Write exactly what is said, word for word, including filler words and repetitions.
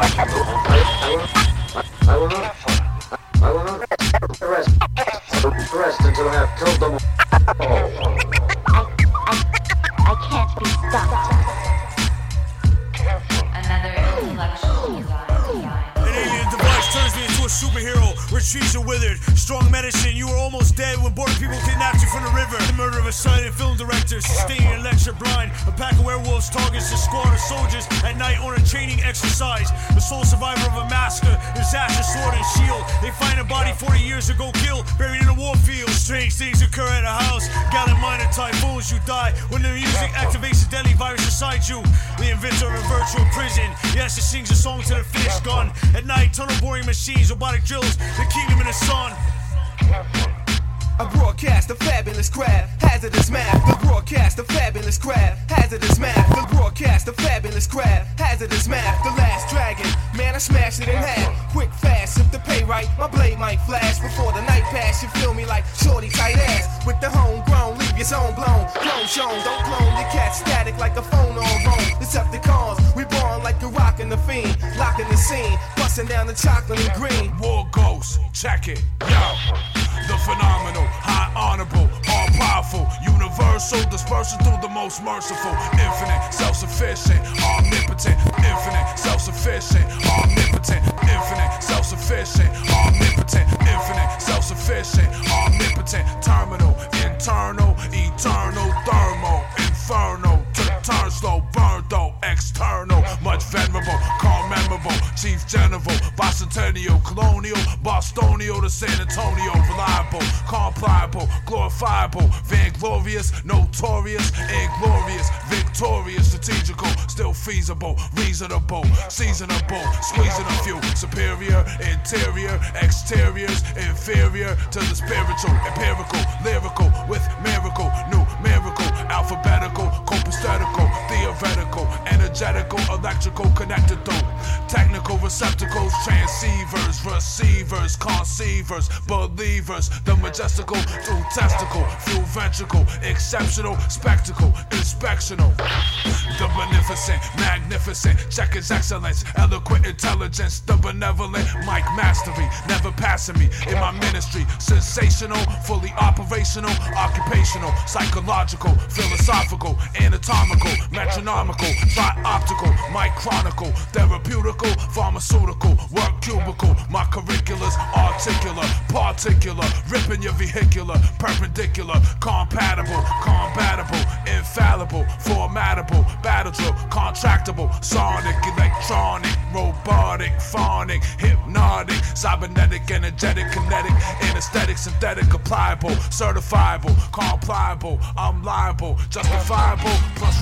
I will not. I will not rest. Rest until I have killed them all. I, I, I can't be stopped. Another intellectual design. An alien device turns me into a superhero. Retreats are withered. Strong medicine. You were almost dead when border people kidnapped you from the river. The murder of a silent film director. Sustaining a lecture blind. A pack of werewolves targets a squad of soldiers at night on a training exercise. The sole survivor of a massacre. His ash, a sword and shield. They find a body forty years ago killed. Buried in a war field. Strange things occur at a house. Gallant minor typhoons. You die when the music activates a deadly virus inside you. The inventor of a virtual prison. Yes, it sings a song to the finished gun. At night, tunnel boring machines, robotic drills, the kingdom in the sun. I broadcast a fabulous craft, hazardous math. The broadcast a fabulous craft, hazardous math. The broadcast a fabulous craft, hazardous math. The last dragon, man, I smashed it in half. Quick, fast, if the pay right, my blade might flash before the night pass. You feel me like shorty tight ass with the homegrown, leave your zone blown. Clone shown, don't clone your cat static like a phone on roam. Decepticons, we born like the rock and the fiend, locking the scene, busting down the chocolate and green. War Ghost, check it, yo. The phenomenal, high honorable, all powerful, universal, dispersing through the most merciful, infinite, self-sufficient, omnipotent, infinite, self-sufficient, omnipotent, infinite, self-sufficient, omnipotent, infinite, self-sufficient, omnipotent, terminal, internal, eternal, thermal, inferno, to turn slow, burn though, external, much venerable, calm memorable, chief general, bicentennial, colonial, Bostonio to San Antonio, reliable, compliable, glorifiable, vainglorious, notorious, inglorious, victorious, strategical, still feasible, reasonable, seasonable, squeezing a few, superior, interior, exteriors, inferior to the spiritual, empirical, lyrical, with miracle, numerical, alphabetical, copaesthetical, theoretical, energetical, electrical, connected through technical receptacles, transceivers, receivers, conceivers, believers, the majestical through testicle, through ventricle, exceptional, spectacle, inspectional, the beneficent, magnificent, check his excellence, eloquent intelligence, the benevolent, mic mastery, never passing me in my ministry, sensational, fully operational, occupational, psychological, philosophical, anatomical, metronomical, tri-optical, micronical, therapeutical, pharmaceutical, work cubicle, my curriculars, articular, particular, ripping your vehicular, perpendicular, compatible, compatible, infallible, formatable, battle drill, contractable, sonic, electronic, robotic, phonic, hypnotic, cybernetic, energetic, kinetic, anesthetic, synthetic, applicable, certifiable, compliable, I'm liable, justifiable, plus